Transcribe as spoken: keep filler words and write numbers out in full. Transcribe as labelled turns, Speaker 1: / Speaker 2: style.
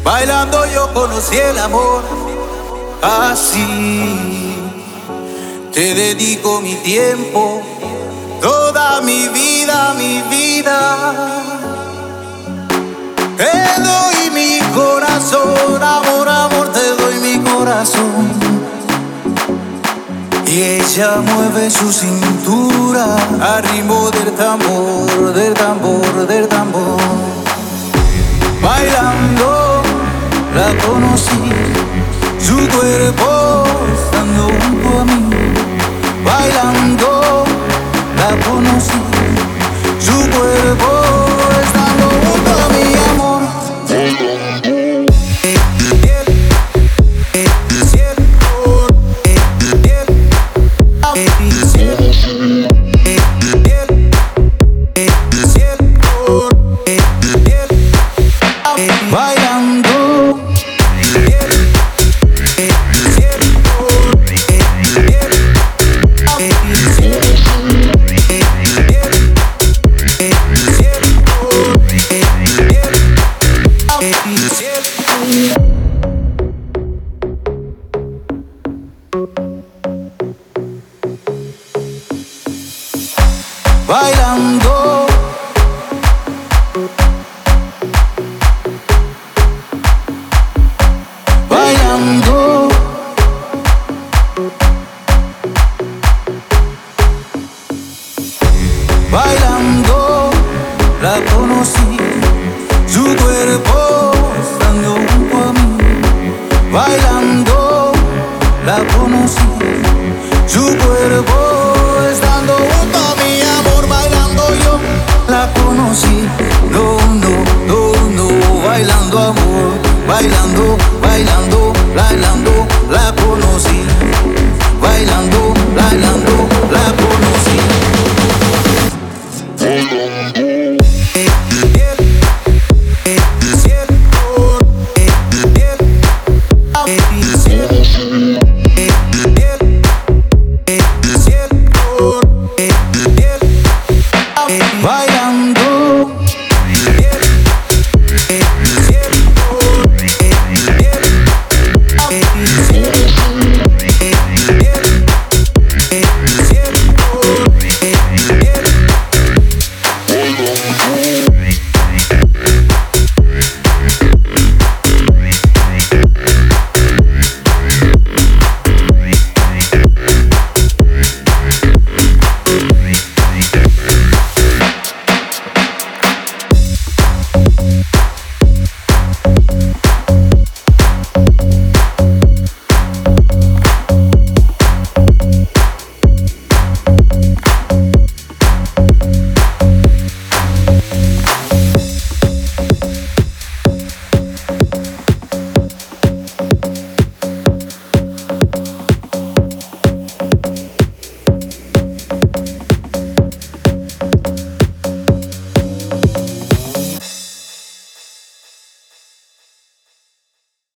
Speaker 1: Bailando yo conocí el amor, así te dedico mi tiempo, toda mi vida, mi vida. Te doy mi corazón, amor, amor, te doy mi corazón. Y ella mueve su cintura al ritmo del tambor, del tambor, del tambor. Bailando la conocí, su cuerpo estando junto a mí. Bailando la conocí, su cuerpo estando junto a mi amor. Bailando, bailando, bailando, la conocí, su cuerpo estando junto a mí. Bailando, la conocí, su cuerpo estando junto a mí, amor. Bailando yo la conocí, no, no, no, no. Bailando, amor, bailando, bailando, bailando, la conocí. Bailando, bailando, la conocí.